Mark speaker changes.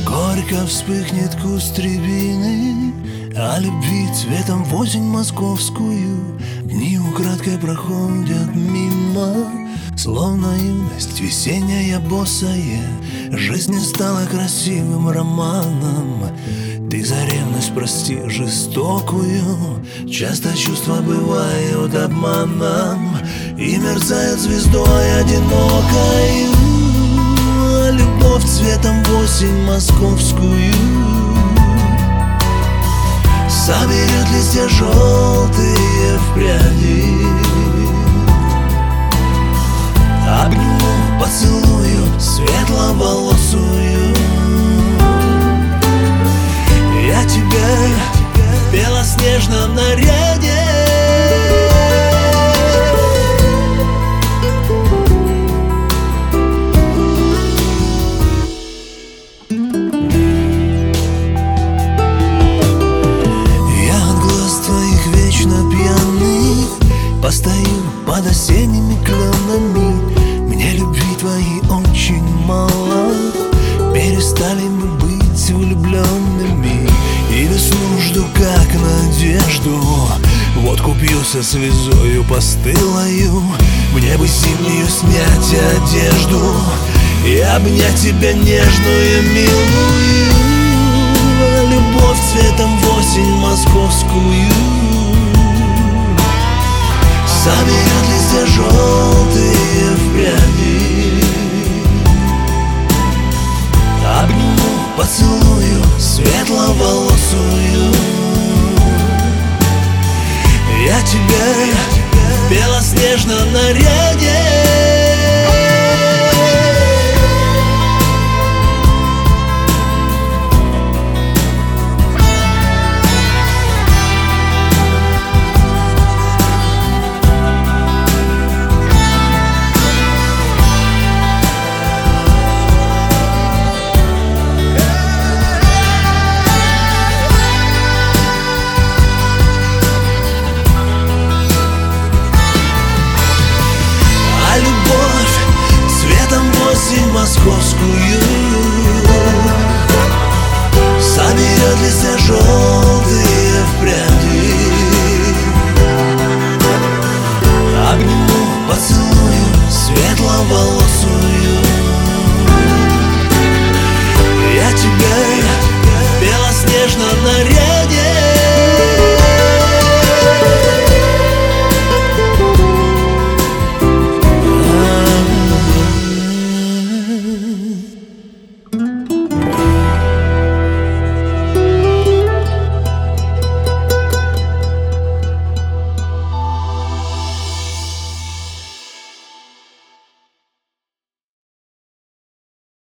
Speaker 1: Горько вспыхнет куст рябины, а любви цветом в осень московскую. Дни украдкой проходят мимо, словно юность весенняя босая. Жизнь не стала красивым романом. Ты за ревность прости жестокую. Часто чувства бывают обманом и мерцают звездой одинокой. А любовь цветом в осень московскую соберет листья желтые в пряди. Обниму, поцелую светловолосую. Я тебя в белоснежном наряде. Постою под осенними кленами. Мне любви твоей очень мало. Перестали мы быть влюбленными. И весну жду как надежду. Водку пью со слезою постылою. Мне бы зимнюю снять одежду и обнять тебя нежную, милую. Любовь цветом в осень московскую соберет листья желтые в пряди. Обниму, поцелую светловолосую. Я тебя в белоснежном наряде.